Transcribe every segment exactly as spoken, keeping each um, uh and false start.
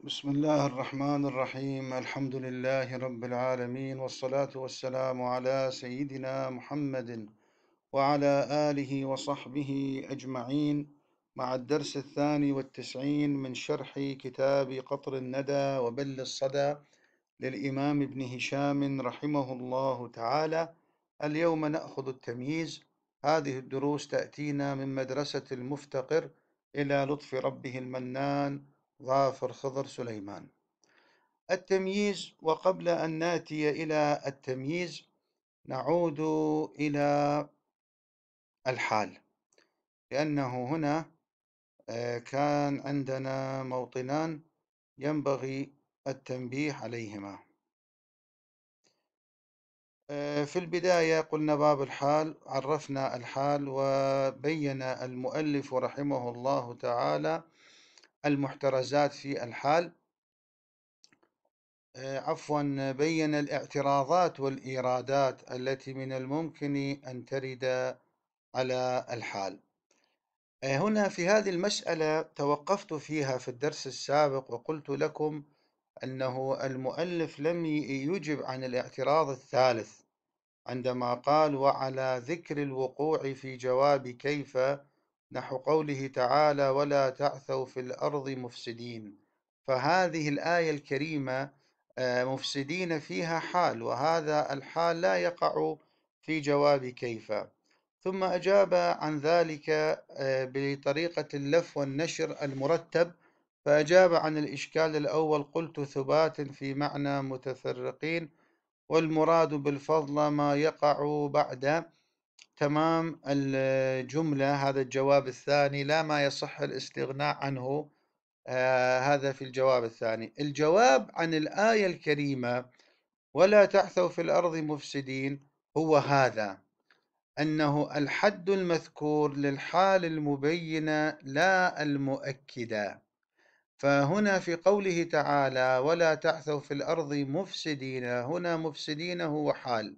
بسم الله الرحمن الرحيم. الحمد لله رب العالمين، والصلاة والسلام على سيدنا محمد وعلى آله وصحبه أجمعين، مع الدرس الثاني والتسعين من شرح كتاب قطر الندى وبل الصدى للإمام ابن هشام رحمه الله تعالى. اليوم نأخذ التمييز. هذه الدروس تأتينا من مدرسة المفتقر إلى لطف ربه المنان ظافر خضر سليمان. التمييز. وقبل أن نأتي إلى التمييز نعود إلى الحال، لأنه هنا كان عندنا موطنان ينبغي التنبيه عليهما. في البداية قلنا باب الحال، عرفنا الحال وبين المؤلف رحمه الله تعالى المحترزات في الحال، عفوا بين الاعتراضات والإيرادات التي من الممكن أن ترد على الحال. هنا في هذه المسألة توقفت فيها في الدرس السابق وقلت لكم أنه المؤلف لم يجب عن الاعتراض الثالث عندما قال وعلى ذكر الوقوع في جواب كيف نحو قوله تعالى ولا تعثوا في الأرض مفسدين. فهذه الآية الكريمة مفسدين فيها حال، وهذا الحال لا يقع في جواب كيف. ثم أجاب عن ذلك بطريقة اللف والنشر المرتب، فأجاب عن الإشكال الأول قلت ثبات في معنى متفرقين، والمراد بالفضل ما يقع بعد تمام الجملة. هذا الجواب الثاني لا ما يصح الاستغناء عنه. آه هذا في الجواب الثاني. الجواب عن الآية الكريمة ولا تعثوا في الأرض مفسدين هو هذا، أنه الحد المذكور للحال المبينة لا المؤكدة. فهنا في قوله تعالى ولا تعثوا في الأرض مفسدين، هنا مفسدين هو حال،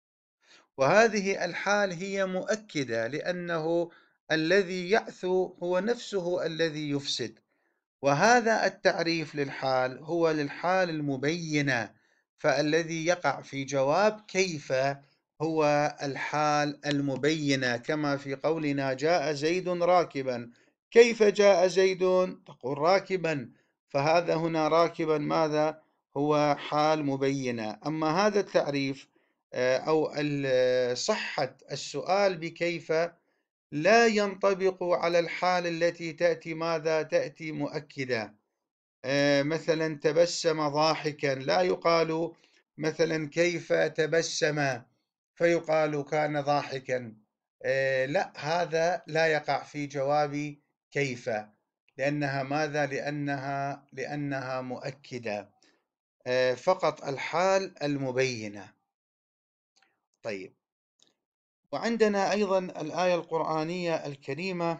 وهذه الحال هي مؤكدة، لأنه الذي يعثو هو نفسه الذي يفسد، وهذا التعريف للحال هو للحال المبينة. فالذي يقع في جواب كيف هو الحال المبينة، كما في قولنا جاء زيد راكبا. كيف جاء زيد؟ تقول راكبا، فهذا هنا راكبا ماذا؟ هو حال مبينة. أما هذا التعريف أو صحة السؤال بكيف لا ينطبق على الحال التي تأتي ماذا؟ تأتي مؤكدة. آه مثلا تبسم ضاحكا، لا يقال مثلا كيف تبسم فيقال كان ضاحكا. آه لا، هذا لا يقع في جواب كيف، لأنها ماذا؟ لأنها لأنها مؤكدة. آه فقط الحال المبينة. طيب، وعندنا أيضا الآية القرآنية الكريمة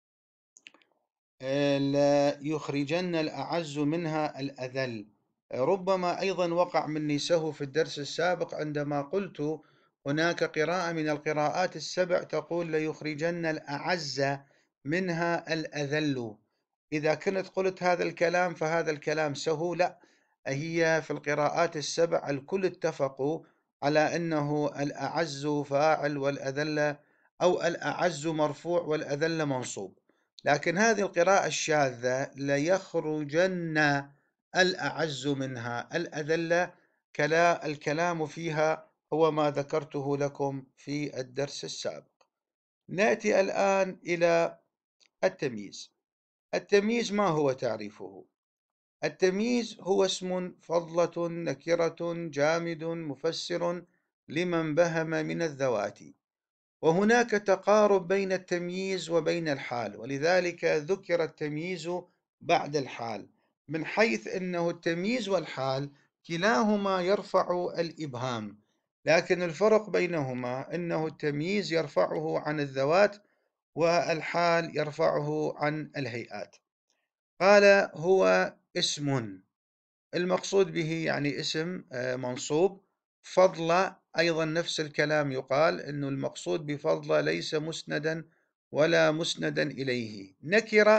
لا يخرجن الأعز منها الأذل. ربما أيضا وقع مني سهو في الدرس السابق عندما قلت هناك قراءة من القراءات السبع تقول ليخرجن الأعز منها الأذل. إذا كنت قلت هذا الكلام فهذا الكلام سهو. لا، هي في القراءات السبع الكل اتفقوا على أنه الأعز فاعل والأذل، أو الأعز مرفوع والأذل منصوب. لكن هذه القراءة الشاذة ليخرجن الأعز منها الأذل، كلا الكلام فيها هو ما ذكرته لكم في الدرس السابق. نأتي الآن إلى التمييز. التمييز ما هو تعريفه؟ التمييز هو اسم فضلة نكرة جامد مفسر لمن بهم من الذوات، وهناك تقارب بين التمييز وبين الحال، ولذلك ذكر التمييز بعد الحال، من حيث أنه التمييز والحال كلاهما يرفع الإبهام، لكن الفرق بينهما أنه التمييز يرفعه عن الذوات والحال يرفعه عن الهيئات. قال هو اسم، المقصود به يعني اسم منصوب. فضل أيضا نفس الكلام يقال أنه المقصود بفضل ليس مسندا ولا مسندا إليه. نكرة،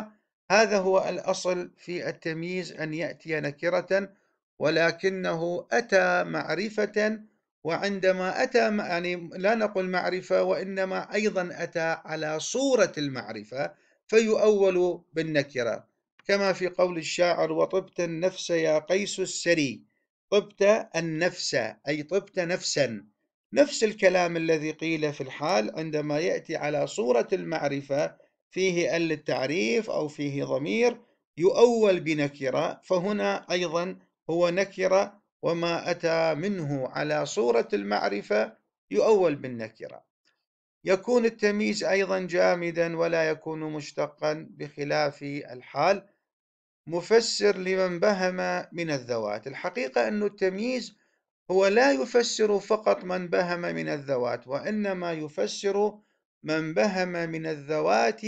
هذا هو الأصل في التمييز، أن يأتي نكرة ولكنه أتى معرفة، وعندما أتى يعني لا نقول معرفة، وإنما أيضا أتى على صورة المعرفة فيؤول بالنكرة، كما في قول الشاعر: وطبت النفس يا قيس السري. طبت النفس أي طبت نفسا، نفس الكلام الذي قيل في الحال عندما يأتي على صورة المعرفة فيه ال للتعريف أو فيه ضمير يؤول بنكرة، فهنا أيضا هو نكرة، وما أتى منه على صورة المعرفة يؤول بالنكرة. يكون التمييز أيضا جامدا ولا يكون مشتقا بخلاف الحال. مفسر لمن بهم من الذوات. الحقيقة أن التمييز هو لا يفسر فقط من بهم من الذوات، وإنما يفسر من بهم من الذوات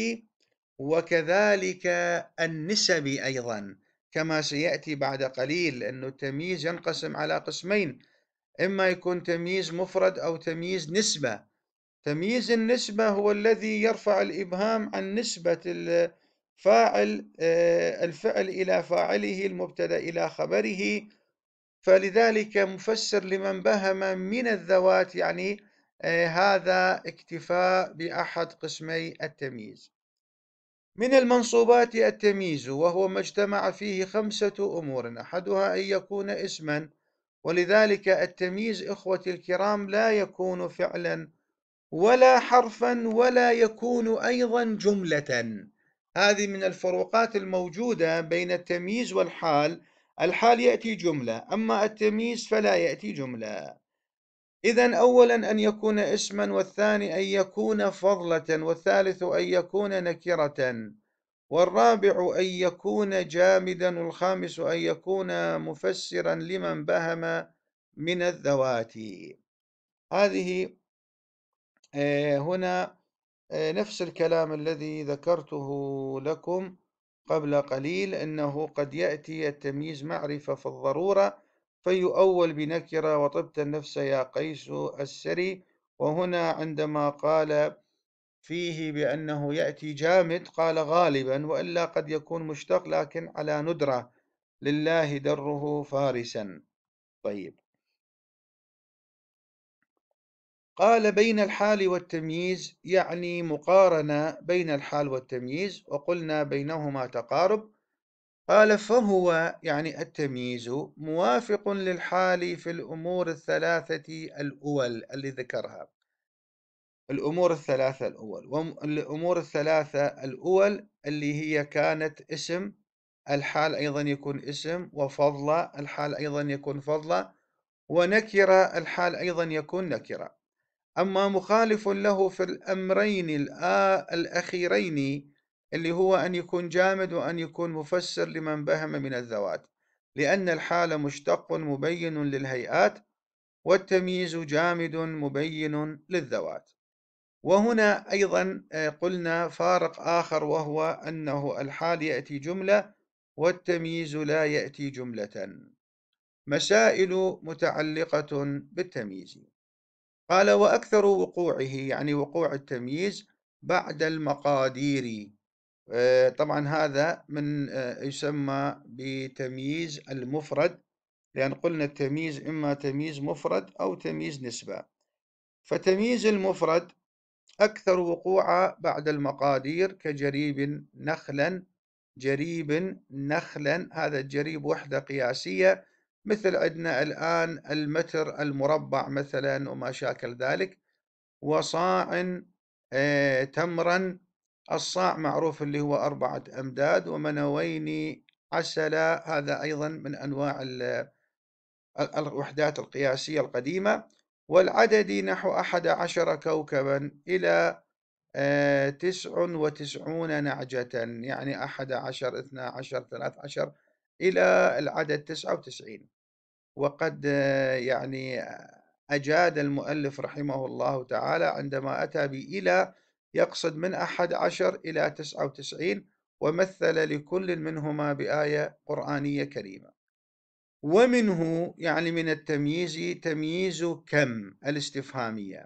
وكذلك النسب أيضا، كما سيأتي بعد قليل أن التمييز ينقسم على قسمين: إما يكون تمييز مفرد أو تمييز نسبة. تمييز النسبة هو الذي يرفع الإبهام عن نسبة الفاعل الفعل إلى فاعله، المبتدأ إلى خبره، فلذلك مفسر لمن بهم من الذوات يعني هذا اكتفاء بأحد قسمي التمييز. من المنصوبات التمييز، وهو ما اجتمع فيه خمسة أمور: أحدها أن يكون اسما، ولذلك التمييز إخوتي الكرام لا يكون فعلا ولا حرفا ولا يكون أيضا جملة. هذه من الفروقات الموجودة بين التمييز والحال. الحال يأتي جملة، أما التمييز فلا يأتي جملة. إذن أولا أن يكون اسما، والثاني أن يكون فضلة، والثالث أن يكون نكرة، والرابع أن يكون جامدا، والخامس أن يكون مفسرا لمن بهم من الذوات. هذه هنا نفس الكلام الذي ذكرته لكم قبل قليل، أنه قد يأتي التمييز معرفة في الضرورة فيؤول بنكرة: وطبت النفس يا قيس السري. وهنا عندما قال فيه بأنه يأتي جامد قال غالبا، وإلا قد يكون مشتق لكن على ندرة: لله دره فارسا. طيب، قال بين الحال والتمييز، يعني مقارنة بين الحال والتمييز، وقلنا بينهما تقارب. قال فهو يعني التمييز موافق للحال في الأمور الثلاثة الأول اللي ذكرها. الأمور الثلاثة الأول، والأمور الثلاثة الأول اللي هي كانت اسم، الحال أيضا يكون اسم، وفضلة الحال أيضا يكون فضلة، ونكرة الحال أيضا يكون نكرة. أما مخالف له في الأمرين الأخيرين اللي هو أن يكون جامد وأن يكون مفسر لمن بهم من الذوات، لأن الحال مشتق مبين للهيئات، والتمييز جامد مبين للذوات. وهنا أيضا قلنا فارق آخر، وهو أنه الحال يأتي جملة والتمييز لا يأتي جملة. مسائل متعلقة بالتمييز. قال وأكثر وقوعه، يعني وقوع التمييز، بعد المقادير. طبعا هذا من يسمى بتمييز المفرد، لأن قلنا التمييز إما تمييز مفرد أو تمييز نسبة. فتمييز المفرد أكثر وقوعا بعد المقادير، كجريب نخلا. جريب نخلا، هذا الجريب وحدة قياسية، مثل عندنا الآن المتر المربع مثلا وما شاكل ذلك. وصاع آه تمرا، الصاع معروف اللي هو أربعة أمداد. ومنوين عسلا، هذا أيضا من أنواع الوحدات القياسية القديمة. والعدد نحو أحد عشر كوكبا إلى آه تسع وتسعون نعجة، يعني أحد عشر، اثنا عشر، ثلاث عشر، إلى العدد تسعة وتسعين. وقد آه يعني أجاد المؤلف رحمه الله تعالى عندما أتى بإلى يقصد من أحد عشر إلى تسعة وتسعين، ومثل لكل منهما بآية قرآنية كريمة. ومنه يعني من التمييز تمييز كم الاستفهامية،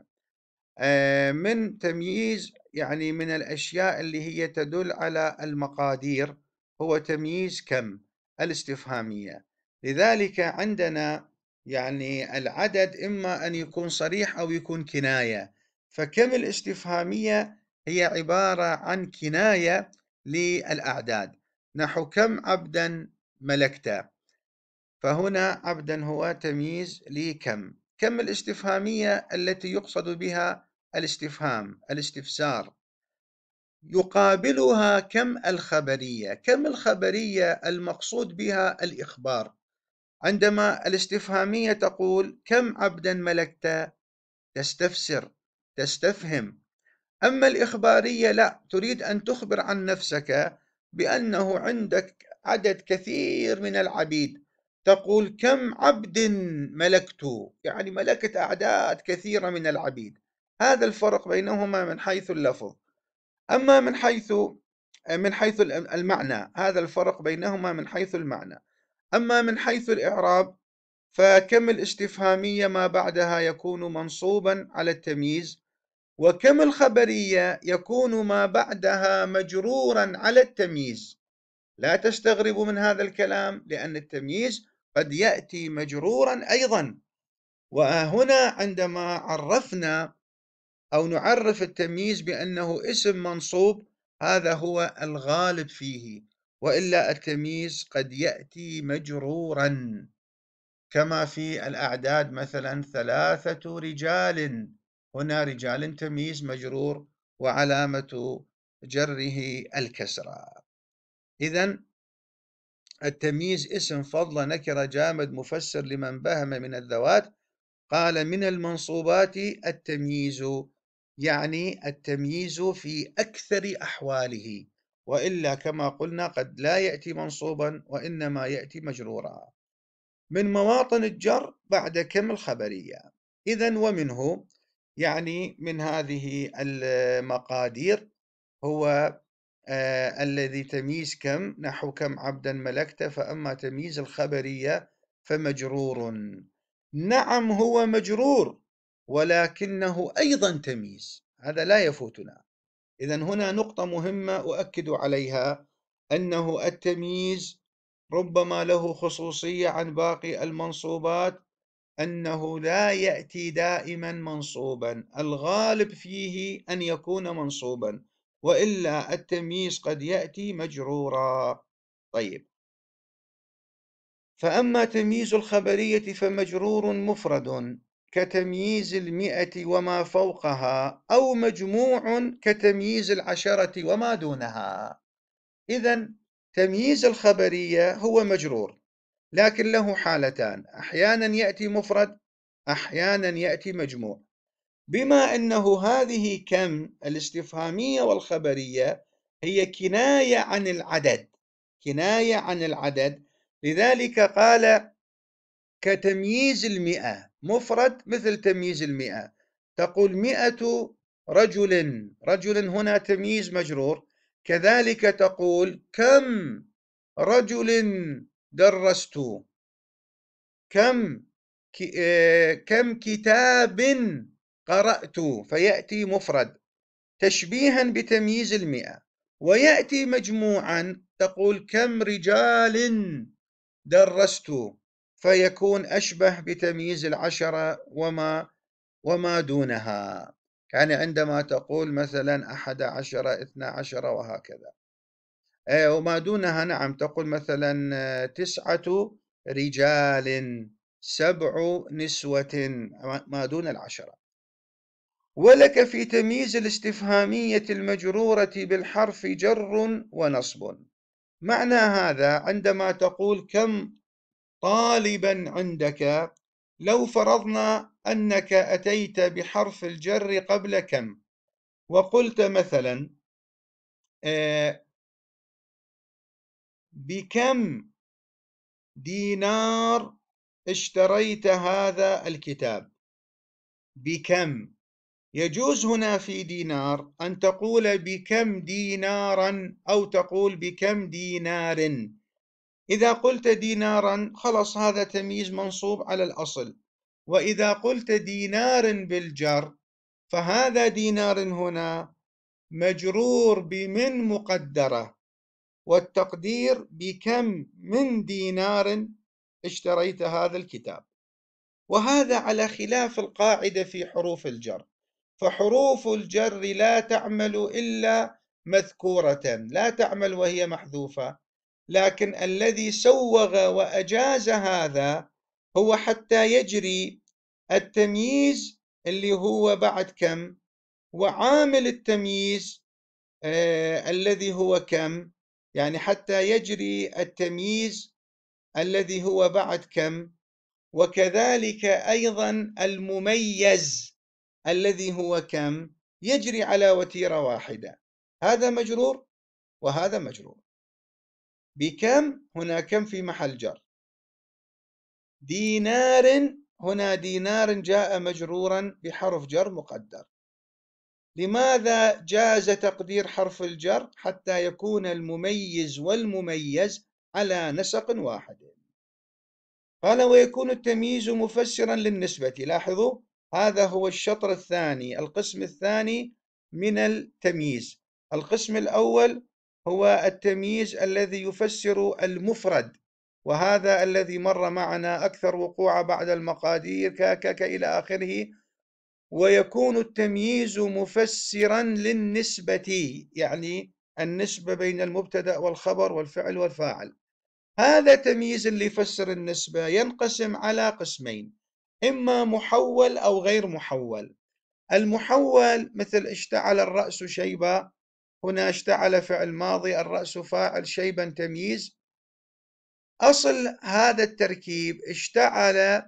من تمييز يعني من الأشياء اللي هي تدل على المقادير، هو تمييز كم الاستفهامية. لذلك عندنا يعني العدد إما أن يكون صريح أو يكون كناية، فكم الاستفهامية هي عبارة عن كناية للأعداد، نحو كم عبدا ملكت، فهنا عبدا هو تمييز لكم. كم الاستفهامية التي يقصد بها الاستفهام الاستفسار، يقابلها كم الخبرية. كم الخبرية المقصود بها الإخبار. عندما الاستفهامية تقول كم عبدا ملكت، تستفسر تستفهم. أما الإخبارية لا، تريد أن تخبر عن نفسك بأنه عندك عدد كثير من العبيد، تقول كم عبد ملكت، يعني ملكت أعداد كثيرة من العبيد. هذا الفرق بينهما من حيث اللفظ. أما من حيث من حيث المعنى، هذا الفرق بينهما من حيث المعنى. أما من حيث الإعراب، فكم الاستفهامية ما بعدها يكون منصوبا على التمييز، وكم الخبرية يكون ما بعدها مجرورا على التمييز. لا تستغربوا من هذا الكلام، لأن التمييز قد يأتي مجرورا أيضا. وهنا عندما عرفنا أو نعرف التمييز بأنه اسم منصوب، هذا هو الغالب فيه، وإلا التمييز قد يأتي مجرورا، كما في الأعداد مثلا ثلاثة رجال، هنا رجال تمييز مجرور وعلامة جره الكسرة. إذن التمييز اسم فضل نكرة جامد مفسر لمن بهم من الذوات. قال من المنصوبات التمييز، يعني التمييز في أكثر أحواله، وإلا كما قلنا قد لا يأتي منصوبا وإنما يأتي مجرورا. من مواطن الجر بعد كم الخبرية. إذن ومنه، يعني من هذه المقادير هو آه الذي تمييز كم، نحو كم عبدا ملكت، فأما تمييز الخبرية فمجرور. نعم هو مجرور، ولكنه أيضا تمييز، هذا لا يفوتنا. إذن هنا نقطة مهمة أؤكد عليها، أنه التمييز ربما له خصوصية عن باقي المنصوبات، أنه لا يأتي دائما منصوبا، الغالب فيه أن يكون منصوبا، وإلا التمييز قد يأتي مجرورا. طيب، فأما تمييز الخبرية فمجرور مفرد كتمييز المئة وما فوقها، أو مجموع كتمييز العشرة وما دونها. إذن تمييز الخبرية هو مجرور، لكن له حالتان، أحيانا يأتي مفرد، أحيانا يأتي مجموع. بما أنه هذه كم الاستفهامية والخبرية هي كناية عن العدد، كناية عن العدد، لذلك قال كتمييز المئة، مفرد مثل تمييز المئة، تقول مئة رجل، رجل هنا تمييز مجرور. كذلك تقول كم رجل درست، كم كم كتاب قرأت، فيأتي مفرد تشبيها بتمييز المئة. ويأتي مجموعا، تقول كم رجال درست، فيكون أشبه بتمييز العشرة وما وما دونها. يعني عندما تقول مثلا أحد عشر اثنى عشر وهكذا، وما دونها نعم تقول مثلا تسعة رجال، سبع نسوة، ما دون العشرة. ولك في تمييز الاستفهامية المجرورة بالحرف جر ونصب. معنى هذا عندما تقول كم طالبا عندك، لو فرضنا أنك أتيت بحرف الجر قبل كم وقلت مثلا بكم دينار اشتريت هذا الكتاب، بكم، يجوز هنا في دينار أن تقول بكم دينارا أو تقول بكم دينار. إذا قلت دينارا خلص هذا تمييز منصوب على الأصل، وإذا قلت دينار بالجر فهذا دينار هنا مجرور بمن مقدرة، والتقدير بكم من دينار اشتريت هذا الكتاب. وهذا على خلاف القاعدة في حروف الجر، فحروف الجر لا تعمل إلا مذكورة، لا تعمل وهي محذوفة، لكن الذي سوغ وأجاز هذا هو حتى يجري التمييز اللي هو بعد كم، وعامل التمييز آه الذي هو كم، يعني حتى يجري التمييز الذي هو بعد كم، وكذلك أيضا المميز الذي هو كم يجري على وتيرة واحدة. هذا مجرور وهذا مجرور بكم، هنا كم في محل جر. دينار، هنا دينار جاء مجرورا بحرف جر مقدر. لماذا جاز تقدير حرف الجر؟ حتى يكون المميز والمميز على نسق واحد. قال ويكون التمييز مفسرا للنسبة. لاحظوا هذا هو الشطر الثاني، القسم الثاني من التمييز. القسم الأول هو التمييز الذي يفسر المفرد، وهذا الذي مر معنا أكثر وقوعا بعد المقادير كاكك إلى آخره. ويكون التمييز مفسرا للنسبة، يعني النسبة بين المبتدأ والخبر والفعل والفاعل. هذا تمييز اللي يفسر النسبة ينقسم على قسمين، إما محول أو غير محول. المحول مثل اشتعل الرأس شيبا، هنا اشتعل فعل ماضي، الرأس فاعل، شيبا تمييز. أصل هذا التركيب اشتعل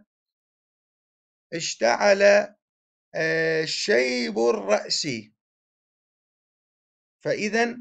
اشتعل شيب الرأس، فإذا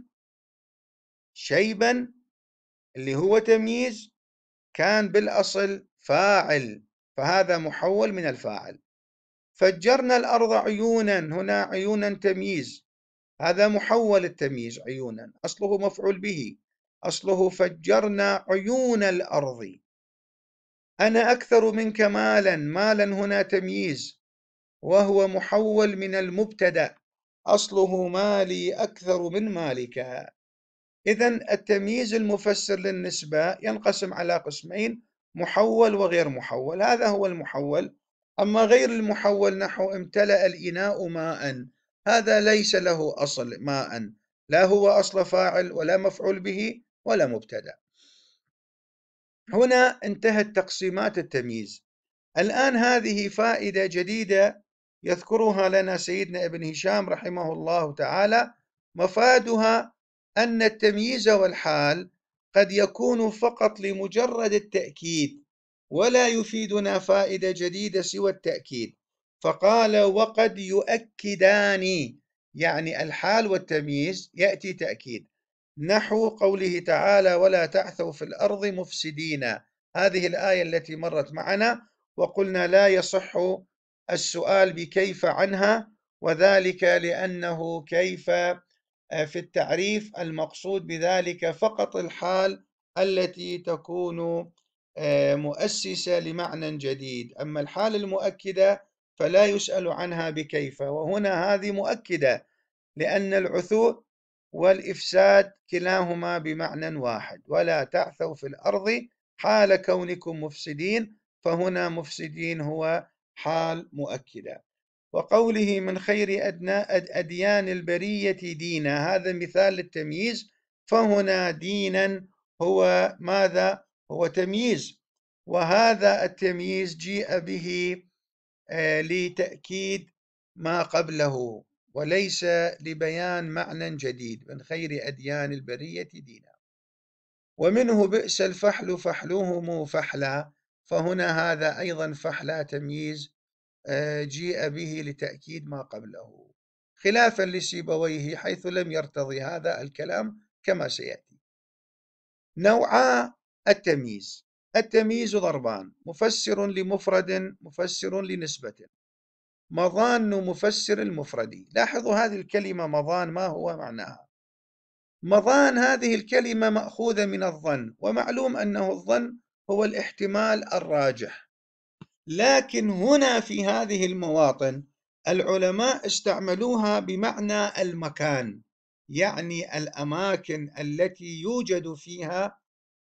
شيبا اللي هو تمييز كان بالأصل فاعل، فهذا محول من الفاعل. فجرنا الأرض عيونا، هنا عيونا تمييز، هذا محول التمييز، عيونا أصله مفعول به، أصله فجرنا عيون الأرض. أنا أكثر منك مالا، مالا هنا تمييز وهو محول من المبتدأ، أصله مالي أكثر من مالك. إذن التمييز المفسر للنسبة ينقسم على قسمين، محول وغير محول. هذا هو المحول. أما غير المحول نحو امتلأ الإناء ماء، هذا ليس له أصل ماء، لا هو أصل فاعل ولا مفعول به ولا مبتدأ. هنا انتهت تقسيمات التمييز. الآن هذه فائدة جديدة يذكرها لنا سيدنا ابن هشام رحمه الله تعالى، مفادها أن التمييز والحال قد يكون فقط لمجرد التأكيد، ولا يفيدنا فائدة جديدة سوى التأكيد. فقال وقد يؤكدان، يعني الحال والتمييز يأتي تأكيد، نحو قوله تعالى ولا تعثوا في الأرض مفسدين، هذه الآية التي مرت معنا وقلنا لا يصح السؤال بكيف عنها، وذلك لأنه كيف في التعريف المقصود بذلك فقط الحال التي تكون مؤسسة لمعنى جديد، أما الحال المؤكدة فلا يسأل عنها بكيف. وهنا هذه مؤكدة لأن العثور والإفساد كلاهما بمعنى واحد، ولا تعثوا في الأرض حال كونكم مفسدين، فهنا مفسدين هو حال مؤكدة. وقوله من خير أديان البرية دينا، هذا مثال للتمييز، فهنا دينا هو ماذا؟ هو تمييز، وهذا التمييز جيء به لتأكيد ما قبله وليس لبيان معنى جديد. من خير أديان البرية دينا. ومنه بئس الفحل فحلهم فحلا، فهنا هذا أيضا فحلا تمييز جيء به لتأكيد ما قبله، خلافا لسيبويه حيث لم يرتضي هذا الكلام كما سيأتي. نوعا التمييز. التمييز ضربان، مفسر لمفرد، مفسر لنسبة. مظان مفسر المفرد. لاحظوا هذه الكلمة مظان ما هو معناها؟ مظان هذه الكلمة مأخوذة من الظن، ومعلوم أنه الظن هو الاحتمال الراجح، لكن هنا في هذه المواطن العلماء استعملوها بمعنى المكان، يعني الأماكن التي يوجد فيها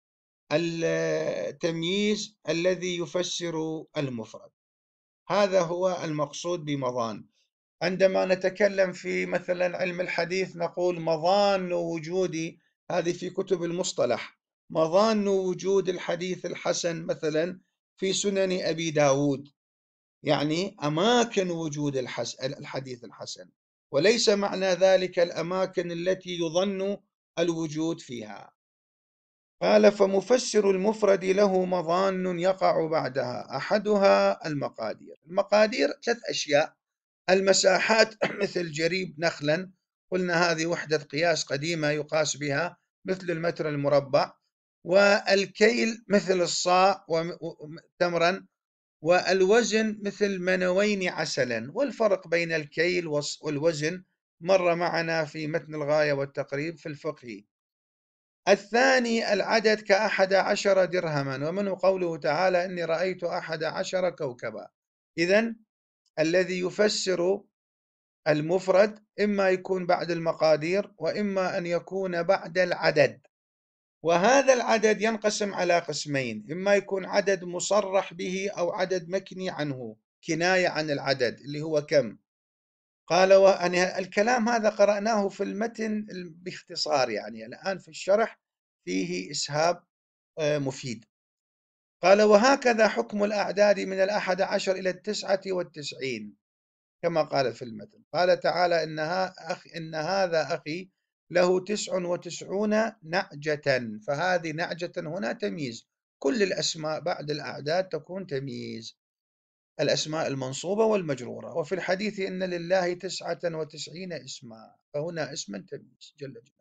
التمييز الذي يفسر المفرد. هذا هو المقصود بمظان. عندما نتكلم في مثلا علم الحديث نقول مظان وجود، هذه في كتب المصطلح، مظان وجود الحديث الحسن مثلا في سنن أبي داود، يعني أماكن وجود الحديث الحسن، وليس معنى ذلك الأماكن التي يظن الوجود فيها. قال فمفسر المفرد له مظان يقع بعدها، أحدها المقادير. المقادير ثلاث أشياء: المساحات مثل جريب نخلا، قلنا هذه وحدة قياس قديمة يقاس بها مثل المتر المربع، والكيل مثل الصاع تمرا، والوزن مثل منوين عسلا. والفرق بين الكيل والوزن مر معنا في متن الغاية والتقريب في الفقه. الثاني العدد كأحد عشر درهما، ومنه قوله تعالى إني رأيت أحد عشر كوكبا. إذن الذي يفسر المفرد إما يكون بعد المقادير وإما أن يكون بعد العدد، وهذا العدد ينقسم على قسمين: إما يكون عدد مصرح به أو عدد مكني عنه، كناية عن العدد اللي هو كم. قال وأن الكلام هذا قرأناه في المتن باختصار، يعني الآن في الشرح فيه إسهاب مفيد. قال وهكذا حكم الأعداد من الأحد عشر إلى التسعة والتسعين كما قال في المتن. قال تعالى إنها أخ إن هذا أخي له تسع وتسعون نعجة، فهذه نعجة هنا تمييز. كل الأسماء بعد الأعداد تكون تمييز، الأسماء المنصوبة والمجرورة. وفي الحديث إن لله تسعة وتسعين اسما، فهنا اسم تمييز جل جلاله.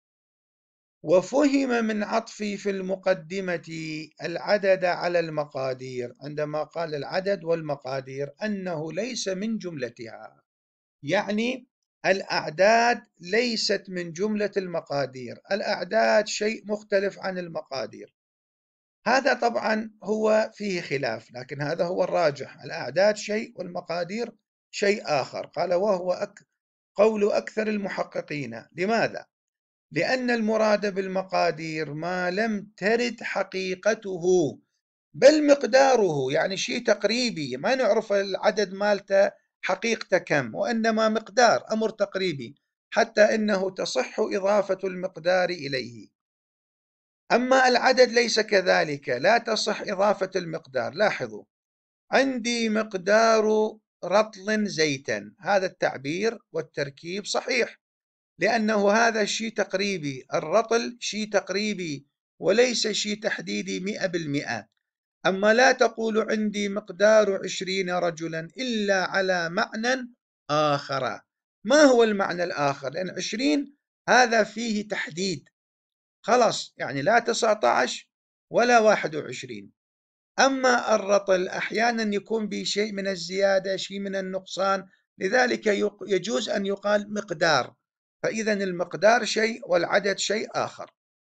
وفهم من عطفي في المقدمة العدد على المقادير، عندما قال العدد والمقادير أنه ليس من جملتها، يعني الأعداد ليست من جملة المقادير، الأعداد شيء مختلف عن المقادير. هذا طبعا هو فيه خلاف، لكن هذا هو الراجح، الأعداد شيء والمقادير شيء آخر. قال وهو أك قول أكثر المحققين. لماذا؟ لأن المراد بالمقادير ما لم ترد حقيقته بل مقداره، يعني شيء تقريبي، ما نعرف العدد مالته حقيقته كم، وإنما مقدار، أمر تقريبي، حتى إنه تصح إضافة المقدار إليه. أما العدد ليس كذلك، لا تصح إضافة المقدار. لاحظوا: عندي مقدار رطل زيتا، هذا التعبير والتركيب صحيح، لأنه هذا شيء تقريبي، الرطل شيء تقريبي وليس شيء تحديدي مئة بالمئة. أما لا تقول عندي مقدار عشرين رجلا إلا على معنى آخر. ما هو المعنى الآخر؟ لأن عشرين هذا فيه تحديد، خلاص، يعني لا تسعة عشر ولا واحد وعشرين. أما الرطل أحيانا يكون به شيء من الزيادة، شيء من النقصان، لذلك يجوز أن يقال مقدار. فإذا المقدار شيء والعدد شيء آخر،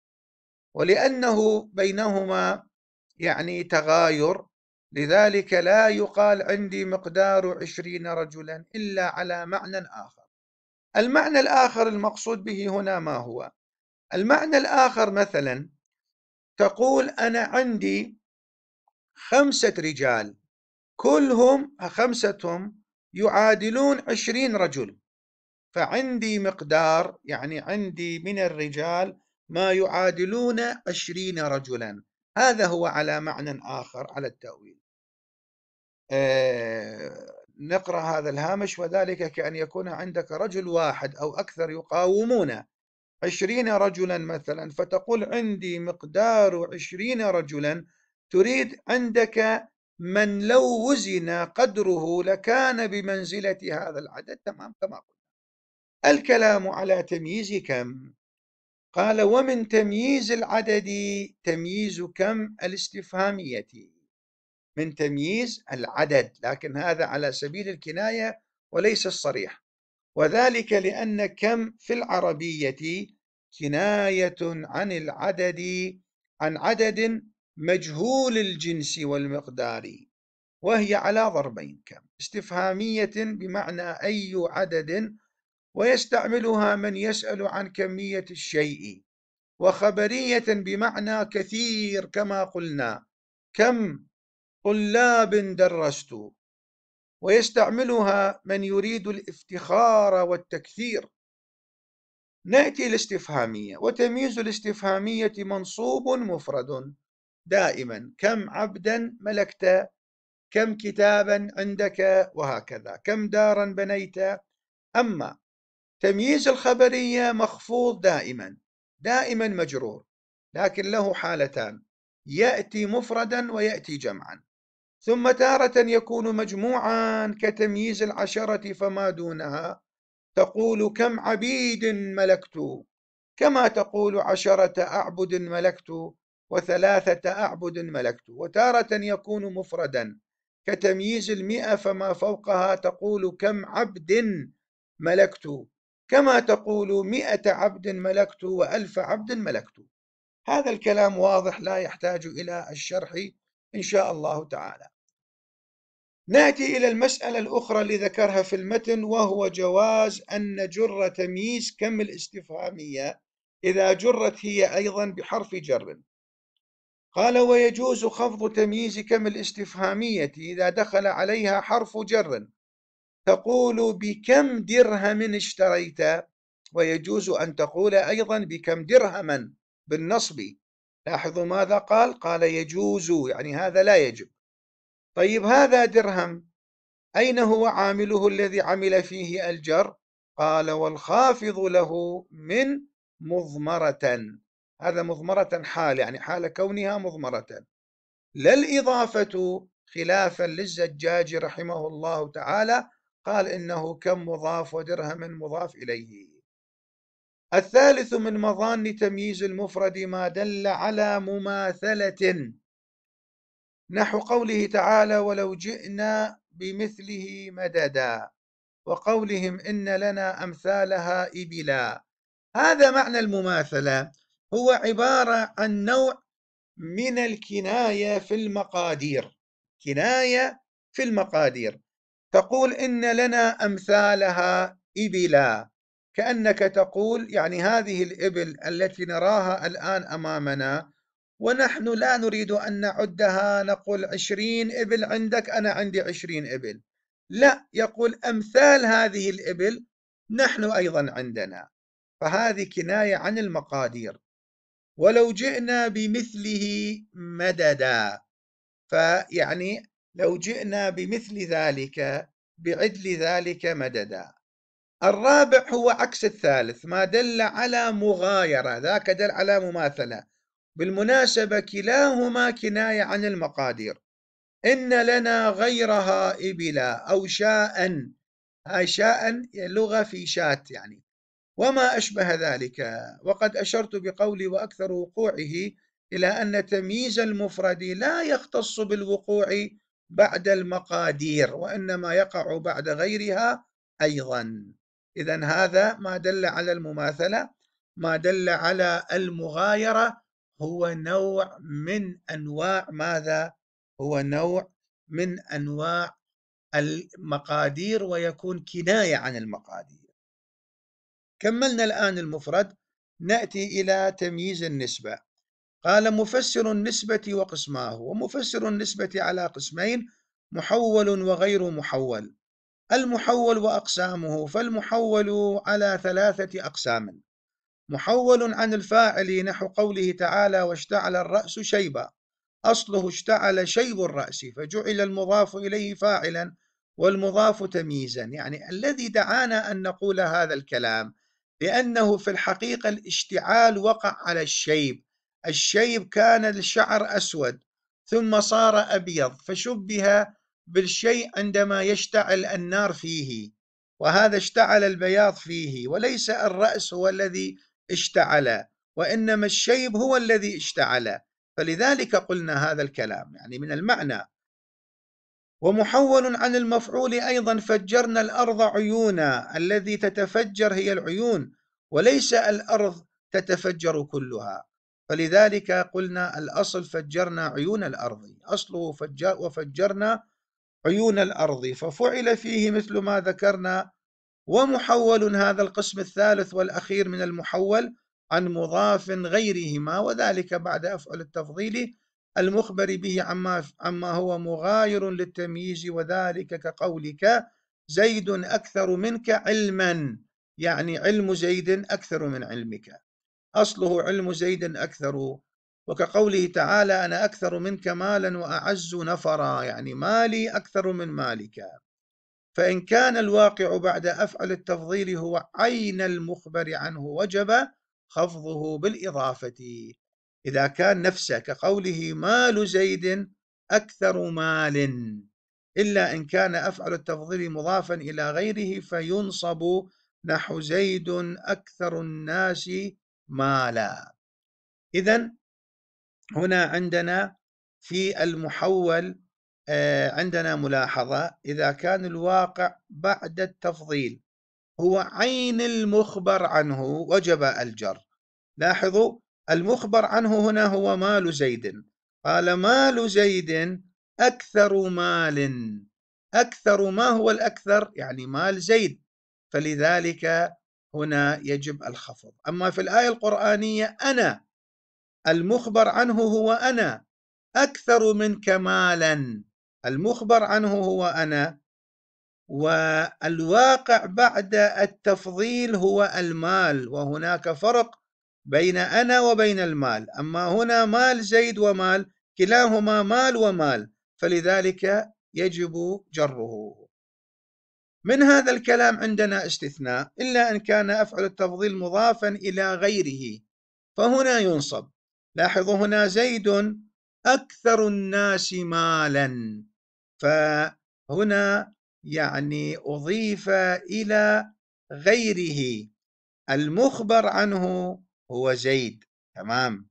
ولأنه بينهما يعني تغاير، لذلك لا يقال عندي مقدار عشرين رجلا إلا على معنى آخر. المعنى الآخر المقصود به هنا ما هو؟ المعنى الآخر مثلا تقول أنا عندي خمسة رجال، كلهم خمستهم يعادلون عشرين رجل، فعندي مقدار، يعني عندي من الرجال ما يعادلون عشرين رجلا. هذا هو على معنى آخر على التأويل. آه نقرأ هذا الهامش: وذلك كأن يكون عندك رجل واحد أو أكثر يقاومون عشرين رجلا مثلا، فتقول عندي مقدار عشرين رجلا، تريد عندك من لو وزن قدره لكان بمنزلة هذا العدد. تمام كما قلنا. الكلام على تمييز كم. قال ومن تمييز العدد تمييز كم الاستفهامية، من تمييز العدد، لكن هذا على سبيل الكناية وليس الصريح، وذلك لأن كم في العربية كناية عن العدد، عن عدد مجهول الجنس والمقدار، وهي على ضربين: كم استفهامية بمعنى أي عدد ويستعملها من يسأل عن كمية الشيء، وخبرية بمعنى كثير كما قلنا، كم طلاب درست، ويستعملها من يريد الافتخار والتكثير. نأتي الاستفهامية، وتمييز الاستفهامية منصوب مفرد دائما، كم عبدا ملكت، كم كتابا عندك، وهكذا، كم دارا بنيت. أما تمييز الخبرية مخفوض دائما، دائما مجرور، لكن له حالتان، يأتي مفردا ويأتي جمعا، ثم تارة يكون مجموعا كتمييز العشرة فما دونها، تقول كم عبيد ملكت، كما تقول عشرة أعبد ملكت وثلاثة أعبد ملكت. وتارة يكون مفردا كتمييز المئة فما فوقها، تقول كم عبد ملكت، كما تقول مئة عبد ملكت وألف عبد ملكت. هذا الكلام واضح لا يحتاج إلى الشرح إن شاء الله تعالى. نأتي إلى المسألة الأخرى اللي ذكرها في المتن، وهو جواز أن نجر تمييز كم الاستفهامية إذا جرت هي أيضا بحرف جر. قال ويجوز خفض تمييز كم الاستفهامية إذا دخل عليها حرف جر، تقول بكم درهم اشتريت، ويجوز أن تقول أيضا بكم درهما بالنصب. لاحظوا ماذا قال؟ قال يجوز، يعني هذا لا يجب. طيب هذا درهم، أين هو عامله الذي عمل فيه الجر؟ قال والخافض له من مضمرة، هذا مضمرة حال، يعني حال كونها مضمرة، لا الإضافة، خلافا للزجاج رحمه الله تعالى، قال إنه كم مضاف ودرهم مضاف إليه. الثالث من مظان تمييز المفرد ما دل على مماثلة، نحو قوله تعالى ولو جئنا بمثله مددا، وقولهم إن لنا أمثالها إبلا. هذا معنى المماثلة، هو عبارة عن نوع من الكناية في المقادير، كناية في المقادير، تقول إن لنا أمثالها إبلا، كأنك تقول يعني هذه الإبل التي نراها الآن أمامنا ونحن لا نريد أن نعدها، نقول عشرين إبل عندك، أنا عندي عشرين إبل، لا، يقول أمثال هذه الإبل نحن أيضا عندنا، فهذه كناية عن المقادير. ولو جئنا بمثله مددا، فيعني لو جئنا بمثل ذلك بعدل ذلك مددا. الرابع هو عكس الثالث، ما دل على مغايرة، ذاك دل على مماثلة. بالمناسبة كلاهما كناية عن المقادير، إن لنا غيرها إبلا أو شاء، هاي شاء لغة في شات يعني، وما أشبه ذلك. وقد أشرت بقولي وأكثر وقوعه إلى أن تمييز المفرد لا يختص بالوقوع بعد المقادير، وإنما يقع بعد غيرها أيضا. إذن هذا ما دل على المماثلة. ما دل على المغايرة هو نوع من أنواع ماذا؟ هو نوع من أنواع المقادير، ويكون كناية عن المقادير. كملنا الآن المفرد، نأتي إلى تمييز النسبة. قال مفسر النسبة وقسماه، ومفسر النسبة على قسمين، محول وغير محول. المحول وأقسامه، فالمحول على ثلاثة أقسام: محول عن الفاعل، نحو قوله تعالى واشتعل الرأس شيبا، أصله اشتعل شيب الرأس، فجعل المضاف إليه فاعلا والمضاف تمييزا، يعني الذي دعانا أن نقول هذا الكلام لأنه في الحقيقة الاشتعال وقع على الشيب. الشيب كان الشعر أسود ثم صار أبيض، فشبه بالشيء عندما يشتعل النار فيه، وهذا اشتعل البياض فيه، وليس الرأس هو الذي اشتعل، وإنما الشيب هو الذي اشتعل، فلذلك قلنا هذا الكلام يعني من المعنى. ومحول عن المفعول أيضا، فجرنا الأرض عيونا، الذي تتفجر هي العيون وليس الأرض تتفجر كلها، فلذلك قلنا الأصل فجرنا عيون الأرض، أصله فجر وفجرنا عيون الأرض، ففعل فيه مثل ما ذكرنا ومحول هذا القسم الثالث والأخير من المحول عن مضاف غيرهما، وذلك بعد أفعل التفضيل المخبر به عما, عما هو مغاير للتمييز، وذلك كقولك زيد أكثر منك علما، يعني علم زيد أكثر من علمك، أصله علم زيد أكثر. وكقوله تعالى أنا أكثر منك مالا وأعز نفرا، يعني مالي أكثر من مالك. فإن كان الواقع بعد أفعل التفضيل هو عين المخبر عنه وجب خفضه بالإضافة. إذا كان نفسه كقوله مال زيد أكثر مال، إلا إن كان أفعل التفضيل مضافا إلى غيره فينصب نحو زيد أكثر الناس مالا. إذن هنا عندنا في المحول عندنا ملاحظة: إذا كان الواقع بعد التفضيل هو عين المخبر عنه وجب الجر. لاحظوا المخبر عنه هنا هو مال زيد، قال مال زيد أكثر مال، أكثر ما هو الأكثر؟ يعني مال زيد، فلذلك هنا يجب الخفض. أما في الآية القرآنية أنا، المخبر عنه هو أنا أكثر منك مالا، المخبر عنه هو أنا، والواقع بعد التفضيل هو المال، وهناك فرق بين أنا وبين المال. أما هنا مال زيد ومال كلاهما مال ومال، فلذلك يجب جره. من هذا الكلام عندنا استثناء، إلا أن كان أفعل التفضيل مضافا إلى غيره فهنا ينصب. لاحظوا هنا زيد أكثر الناس مالا، فهنا يعني أضيف إلى غيره، المخبر عنه هو زيد، تمام،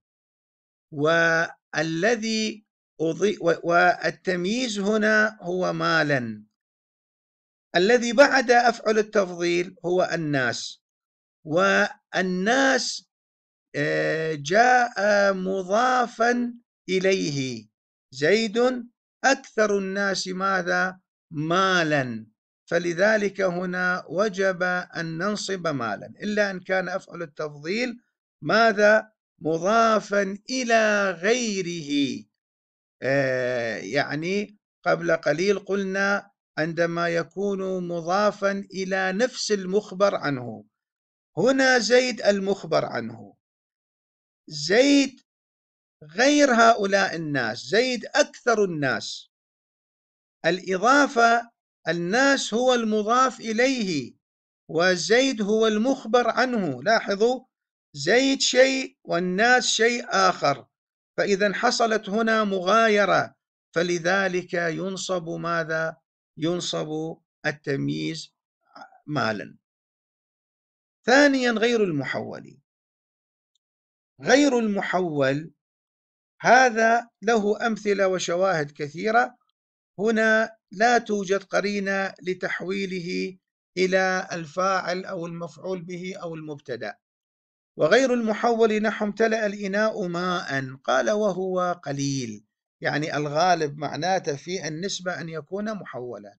والذي أضيف والتمييز هنا هو مالا. الذي بعد أفعل التفضيل هو الناس، والناس جاء مضافا إليه، زيد أكثر الناس ماذا؟ مالا، فلذلك هنا وجب أن ننصب مالا، إلا أن كان أفعل التفضيل ماذا؟ مضافا إلى غيره. آه يعني قبل قليل قلنا عندما يكون مضافا إلى نفس المخبر عنه، هنا زيد المخبر عنه، زيد غير هؤلاء الناس، زيد أكثر الناس، الإضافة الناس هو المضاف إليه وزيد هو المخبر عنه. لاحظوا زيد شيء والناس شيء آخر، فإذا حصلت هنا مغايرة، فلذلك ينصب ماذا؟ ينصب التمييز مالا. ثانيا غير المحول. غير المحول هذا له أمثلة وشواهد كثيرة، هنا لا توجد قرينة لتحويله إلى الفاعل أو المفعول به أو المبتدأ. وغير المحول نحو امتلأ الإناء ماء، قال وهو قليل، يعني الغالب معناته في النسبة أن يكون محولا.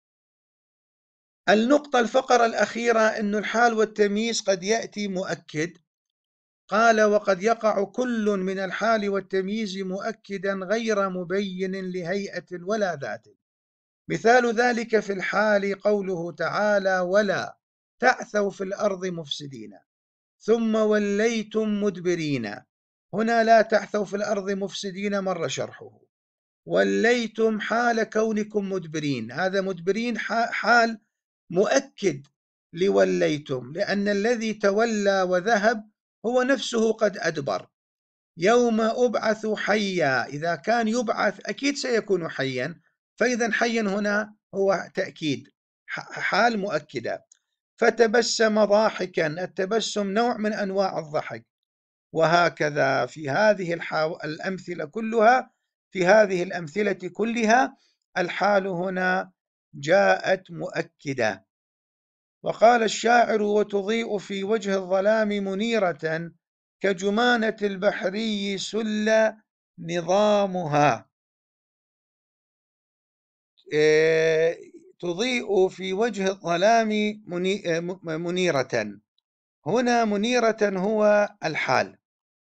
النقطة الفقرة الأخيرة أن الحال والتمييز قد يأتي مؤكد، قال وقد يقع كل من الحال والتمييز مؤكدا غير مبين لهيئة ولا ذات. مثال ذلك في الحال قوله تعالى ولا تعثوا في الأرض مفسدين ثم وليتم مدبرين. هنا لا تعثوا في الأرض مفسدين مر شرحه، وليتم حال كونكم مدبرين، هذا مدبرين حال مؤكد لوليتم، لأن الذي تولى وذهب هو نفسه قد أدبر. يوم أبعث حيا، إذا كان يبعث أكيد سيكون حيا، فإذا حيا هنا هو تأكيد حال مؤكدة. فتبسم ضاحكا، التبسم نوع من أنواع الضحك. وهكذا في هذه الأمثلة كلها، في هذه الأمثلة كلها الحال هنا جاءت مؤكدة. وقال الشاعر وتضيء في وجه الظلام منيرة كجمانة البحري سل نظامها. تضيء في وجه الظلام منيرة. هنا منيرة هو الحال،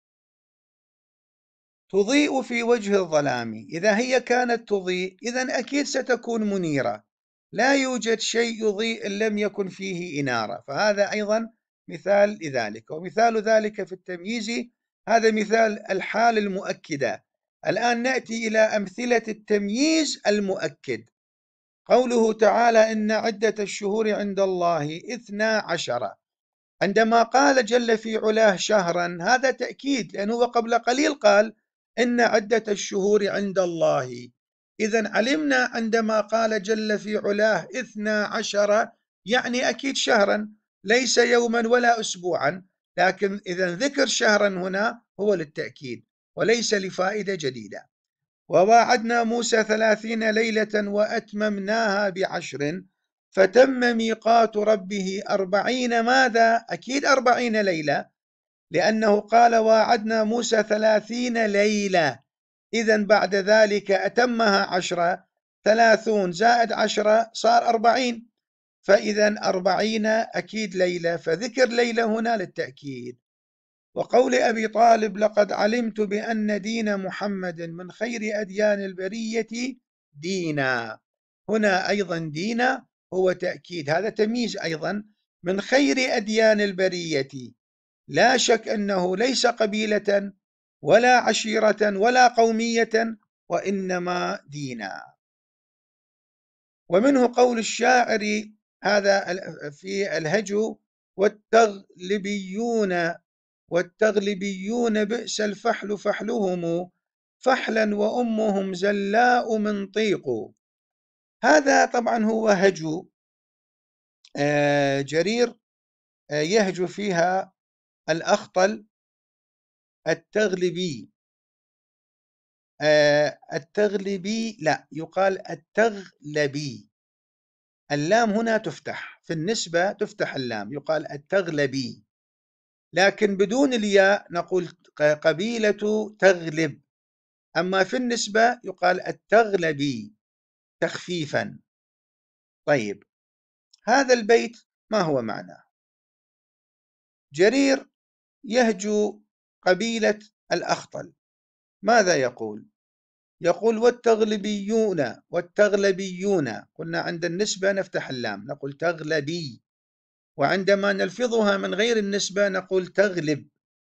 تضيء في وجه الظلام، إذا هي كانت تضيء إذن أكيد ستكون منيرة، لا يوجد شيء يضيء إن لم يكن فيه إنارة، فهذا أيضا مثال لذلك. ومثال ذلك في التمييز، هذا مثال الحال المؤكدة. الآن نأتي إلى أمثلة التمييز المؤكد. قوله تعالى: إن عدة الشهور عند الله اثنا عشر، عندما قال جل في علاه شهرا هذا تأكيد، لأنه قبل قليل قال إن عدة الشهور عند الله. إذن علمنا عندما قال جل في علاه اثنا عشر يعني أكيد شهرا، ليس يوما ولا أسبوعا، لكن إذن ذكر شهرا هنا هو للتأكيد وليس لفائدة جديدة. وواعدنا موسى ثلاثين ليلة وأتممناها بعشر فتم ميقات ربه أربعين ماذا؟ أكيد أربعين ليلة، لأنه قال واعدنا موسى ثلاثين ليلة، إذن بعد ذلك أتمها عشرة، ثلاثون زائد عشرة صار أربعين، فإذن أربعين أكيد ليلة، فذكر ليلة هنا للتأكيد. وقول أبي طالب: لقد علمت بأن دين محمد من خير أديان البرية دينا، هنا أيضا دينا هو تأكيد، هذا تمييز أيضا، من خير أديان البرية، لا شك أنه ليس قبيلة ولا عشيرة ولا قومية، وإنما دينا. ومنه قول الشاعر هذا في الهجو: والتغلبيون والتغلبيون بئس الفحل فحلهم فحلا وأمهم زلاء من طيق. هذا طبعا هو هجو جرير يهجو فيها الأخطل التغلبي، التغلبي لا يقال التغلبي، اللام هنا تفتح، في النسبة تفتح اللام يقال التغلبي، لكن بدون الياء نقول قبيلة تغلب، أما في النسبة يقال التغلبي تخفيفا. طيب، هذا البيت ما هو معناه؟ جرير يهجو قبيلة الأخطل، ماذا يقول؟ يقول: والتغلبيون والتغلبيون، قلنا عند النسبة نفتح اللام نقول تغلبي، وعندما نلفظها من غير النسبة نقول تغلب.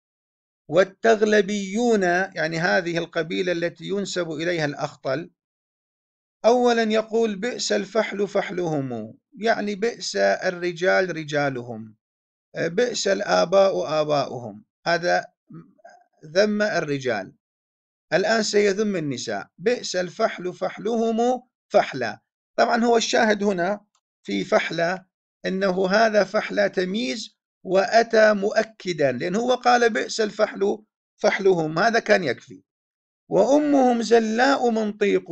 والتغلبيون يعني هذه القبيلة التي ينسب إليها الأخطل، أولا يقول: بئس الفحل فحلهم، يعني بئس الرجال رجالهم، بئس الآباء آباؤهم، هذا ذم الرجال. الآن سيذم النساء: بئس الفحل فحلهم فحلا. طبعا هو الشاهد هنا في فحلا إنه هذا فحلا تمييز وأتى مؤكدا، لأنه هو قال بئس الفحل فحلهم، هذا كان يكفي. وأمهم زلاء منطيق،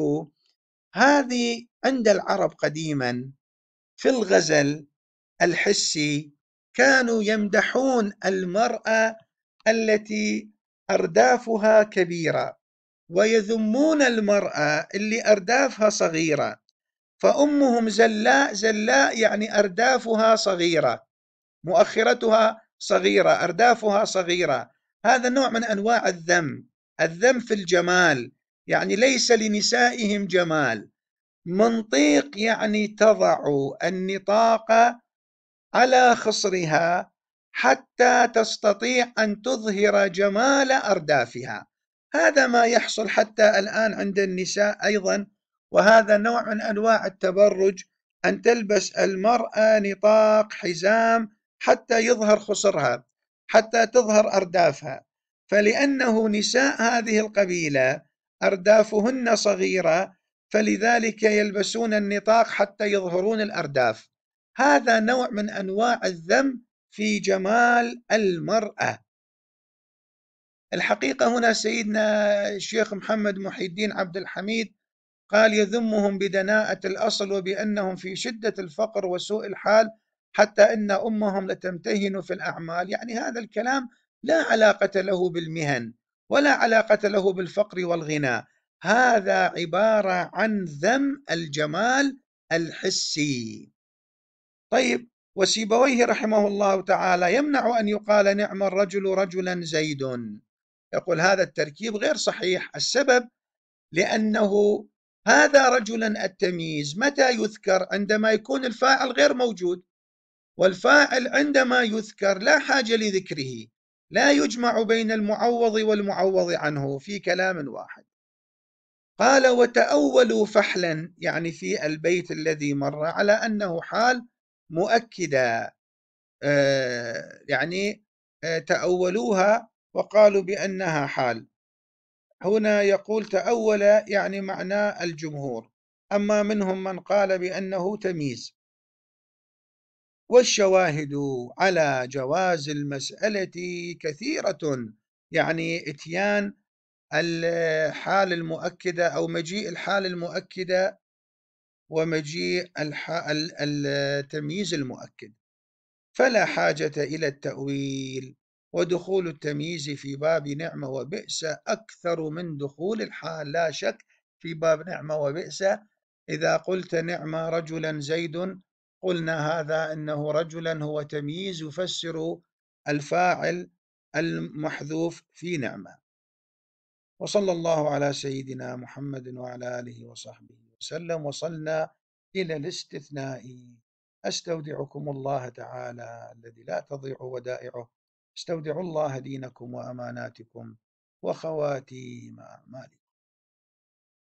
هذه عند العرب قديما في الغزل الحسي كانوا يمدحون المرأة التي أردافها كبيرة، ويذمون المرأة اللي أردافها صغيرة، فأمهم زلاء، زلاء يعني أردافها صغيرة، مؤخرتها صغيرة، أردافها صغيرة، هذا نوع من أنواع الذم، الذم في الجمال، يعني ليس لنسائهم جمال. منطيق يعني تضع النطاق على خصرها حتى تستطيع أن تظهر جمال أردافها، هذا ما يحصل حتى الآن عند النساء أيضا، وهذا نوع من أنواع التبرج، أن تلبس المرأة نطاق حزام حتى يظهر خصرها، حتى تظهر أردافها، فلأنه نساء هذه القبيلة أردافهن صغيرة فلذلك يلبسون النطاق حتى يظهرون الأرداف، هذا نوع من أنواع الذم في جمال المرأة. الحقيقة هنا سيدنا الشيخ محمد محي الدين عبد الحميد قال: يذمهم بدناءة الأصل وبأنهم في شدة الفقر وسوء الحال حتى إن أمهم لتمتهن في الأعمال، يعني هذا الكلام لا علاقة له بالمهن ولا علاقة له بالفقر والغنى، هذا عبارة عن ذم الجمال الحسي. طيب، وسيبويه رحمه الله تعالى يمنع أن يقال نعم الرجل رجلا زيد، يقول هذا التركيب غير صحيح. السبب لأنه هذا رجلا التمييز متى يذكر؟ عندما يكون الفاعل غير موجود، والفاعل عندما يذكر لا حاجة لذكره، لا يجمع بين المعوض والمعوض عنه في كلام واحد. قال وتأولوا فحلا، يعني في البيت الذي مر، على أنه حال مؤكدة، آه يعني آه تأولوها وقالوا بأنها حال. هنا يقول تأول يعني معناه الجمهور، أما منهم من قال بأنه تمييز. والشواهد على جواز المسألة كثيرة، يعني اتيان الحال المؤكدة أو مجيء الحال المؤكدة ومجيء التمييز المؤكد، فلا حاجة إلى التأويل. ودخول التمييز في باب نعمة وبئس أكثر من دخول الحال، لا شك في باب نعمة وبئس. إذا قلت نعم رجلا زيد، قلنا هذا أنه رجلا هو تمييز يفسر الفاعل المحذوف في نعمة. وصلى الله على سيدنا محمد وعلى آله وصحبه وسلم. وصلنا إلى الاستثناء. أستودعكم الله تعالى الذي لا تضيع ودائعه. استودعوا الله دينكم وأماناتكم وخواتيم أعمالكم.